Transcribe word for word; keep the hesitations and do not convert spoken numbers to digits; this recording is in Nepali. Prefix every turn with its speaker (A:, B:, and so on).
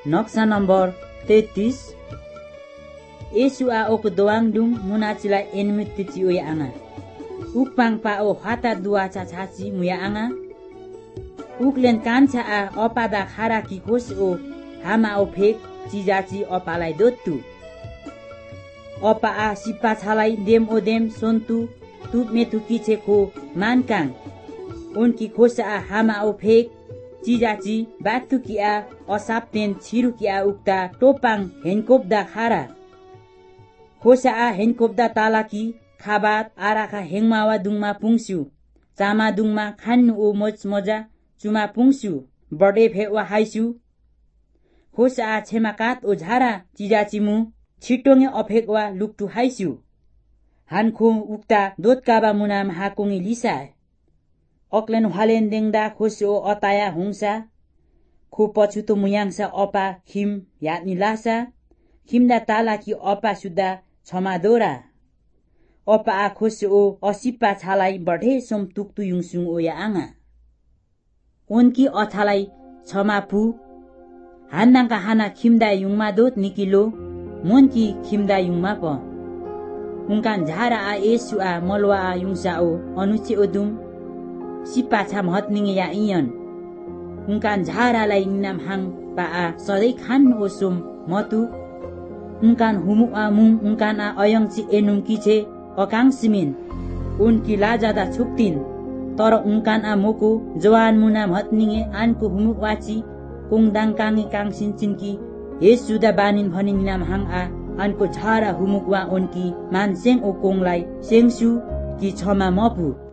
A: नक्सा नम्बर तैतीस Esua ok doang dung munachila enmitichi uya anga. Ukpang pa o hata dua cha chachi muya anga. Uklen kancha a opada khara ki kos o hama o phek chijachi opalai dottu. Opa a sipa chalai dem o dem sontu tup metu kiche ko mankang. Unki kosa a hama o phek chijachi batu ki a osapten chiru ki a ukta topang henkopda khara. Kosa a henkopda talaki khabat araka hengmawa dungma pungsu chama dungma khannu o moch moja chuma pungsu bade phewa haisu kosa a chemakat o jhara chijachimu छिटोङे अफेकवा लुक्टु हाइसु हानखो उक्ता दोतकाबा मुना महाकोङी लिसा अक्लेन हालेन देङदा खोसो अताया हुङसा खो पछुतो मुयाङसा अपा खिम यादनी लासा खिमदा तालाकी अपा सुदा छमादोरा अपा आ खोसो असिपा छालाई बढे सोम तुक्तु युङसुङ ओया आङा उनकी अथालाई छमापु हान्दाङका हाना खिमदा युङमा दोत निकिलो Monki khimda yungma po. Ungkan jara a esu a molwa a yungsa o onuchi odum. Sipa cham hotningi ya iyon. Ungkan jara lai ninam hang pa a sodai khan o sum motu. Ungkan humu a mung ungkan a oyong chi enum kiche okang simin. Unki lajada chuktin. Toro ungkan a moko joan munam hotningi anku humu wachi kungdang kangi kang sinchinki. Yesu da banin bhanin nam hang a anko jhara humukwa onki manseng o konglai sengsu ki chama mapu